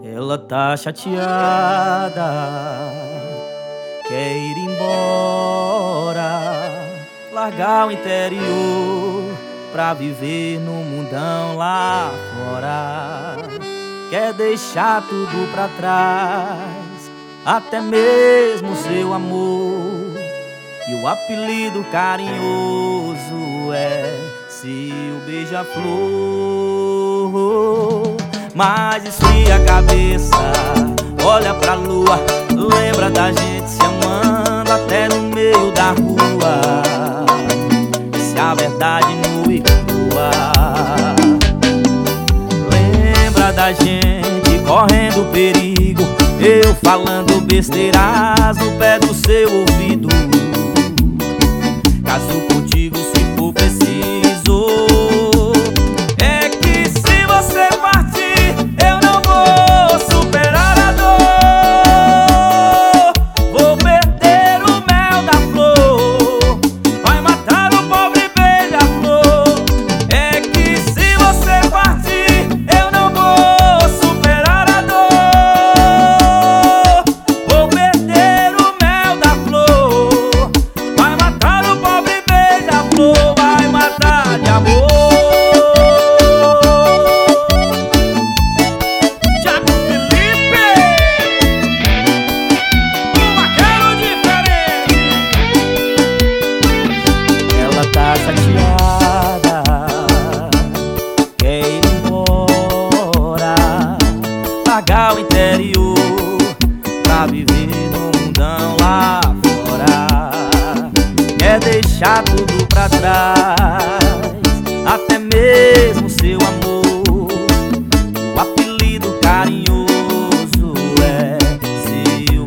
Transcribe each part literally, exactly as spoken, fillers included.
Ela tá chateada, quer ir embora, largar o interior pra viver no mundão lá fora. Quer deixar tudo pra trás, até mesmo seu amor. E o apelido carinhoso é seu beija-flor. Mas esfria a cabeça, olha pra lua, lembra da gente se amando até no meio da rua. Se a verdade nua e crua, lembra da gente correndo perigo, eu falando besteiras no pé do seu ouvido. Caso contigo se for preciso. É que se você partir, eu não vou superar a dor. Vou perder o mel da flor, vai matar o pobre beija-flor. É que se você partir, eu não vou superar a dor. Vou perder o mel da flor, vai matar o pobre beija-flor, vai matar de amor. Thiago Felipe, um vaqueiro diferente. Ela tá chateada, quer ir embora, largar o interior pra viver no mundão lá fora. Quer deixar tudo pra trás, até mesmo seu amor. O apelido carinhoso é seu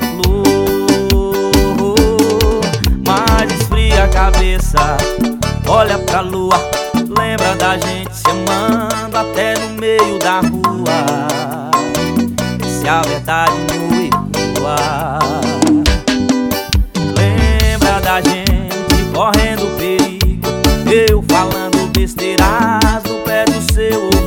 beija-flor. Mas esfria a cabeça, olha pra lua, lembra da gente se amando até no meio da rua. Se a verdade nua e crua, lembra da gente correndo perigo, eu falando besteiras no pé do seu ouvido.